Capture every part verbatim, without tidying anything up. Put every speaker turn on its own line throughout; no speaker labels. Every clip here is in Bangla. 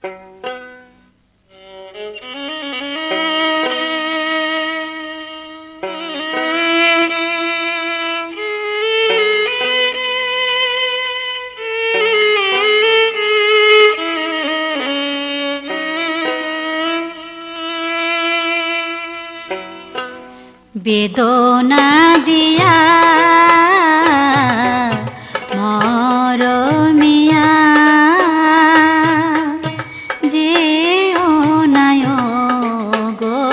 বেদনা দিয়া মরমিয়া যেও নায় গো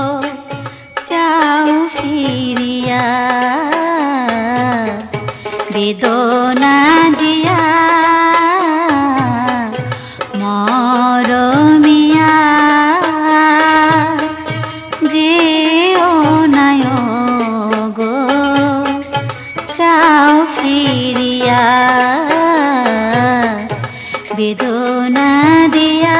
চাও ফিরিয়া বেদনা দিয়া মরমিয়া যেও নায় গো চাও ফিরিয়া বেদনা দিয়া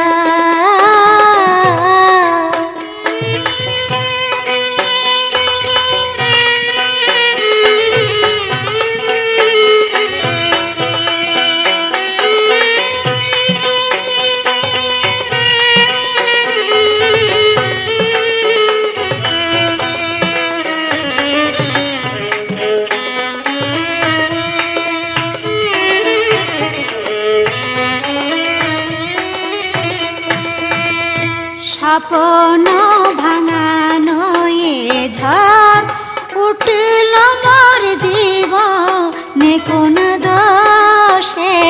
স্বপ্ন ভাঙানো এ ঝড় উঠল মোর জীবনে কোন দোষে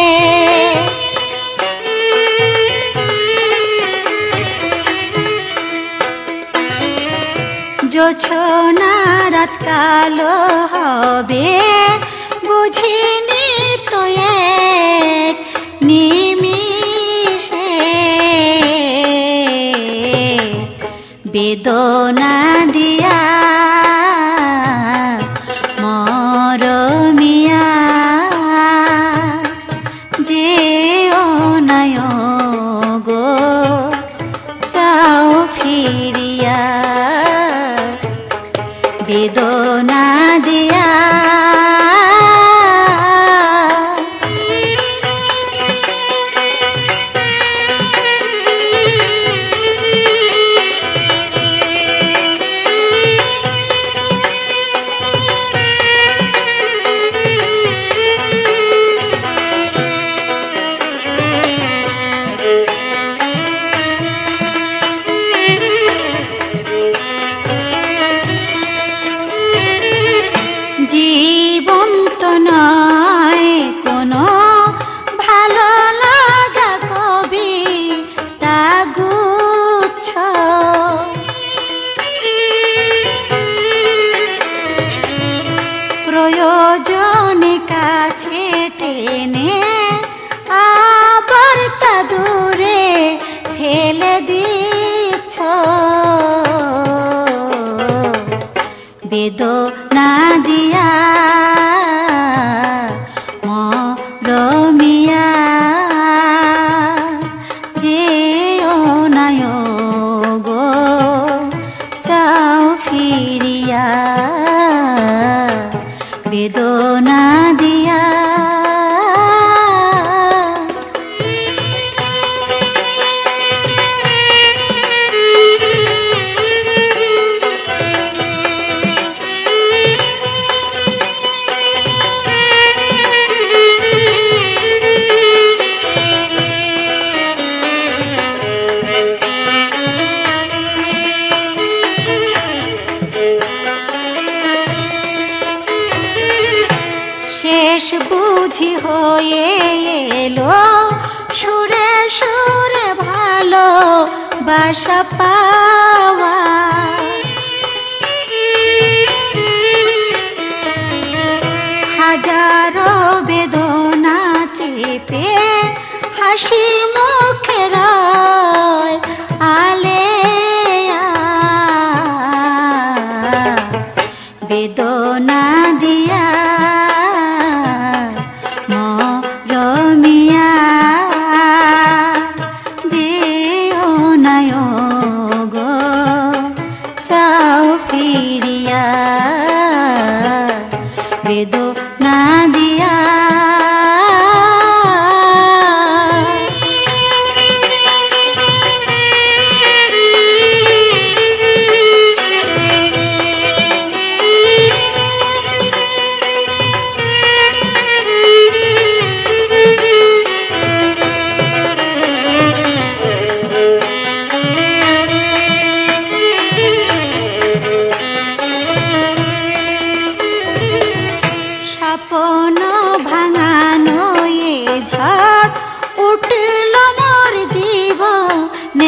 জোছনা রাত কালো হবে বুঝিনি তো এক নিমিষে বেদনা দিয়া মরমিয়া যেও নায় গো চাও ফিরিয়া বেদনা দিয়া জীবন্ত নয় কোনো ভালো লাগা কবি তা গুচ্ছ প্রয়োজনে কাছে টেনে আবার তা দূরে ফেলে দিচ্ছ বেদনা দিয়া মরমিয়া যেও নায় গো চাও ফিরিয়া বেদনা দিয়া শেষ বুঝি হয়ে এলো সুরে সুরে ভালো বাসা পাওয়া হাজারো বেদনা চেপে হাসি মুখে রয় আলেয়া বেদনা দিয়া মরমিয়া যেও নায় গো চাও ফিরিয়া বেদনা দিয়া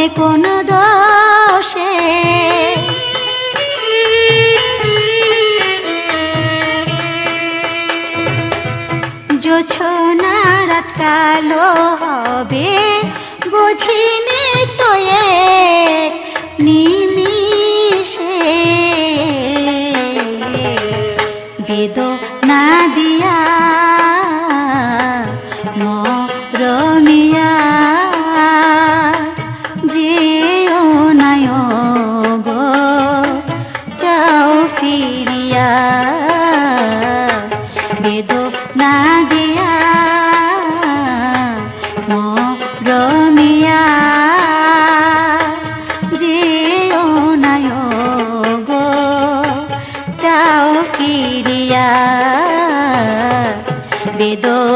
কোন দোষে জোছনা রাত কালো হবে বুঝিনি তো এক নিমিষে বেদনা দিয়া মরমিয়া যেও নাই গো যাও ফিরিয়া বেদনা দিয়া মরমিয়া যেও নাই গো যাও ফিরিয়া বেদনা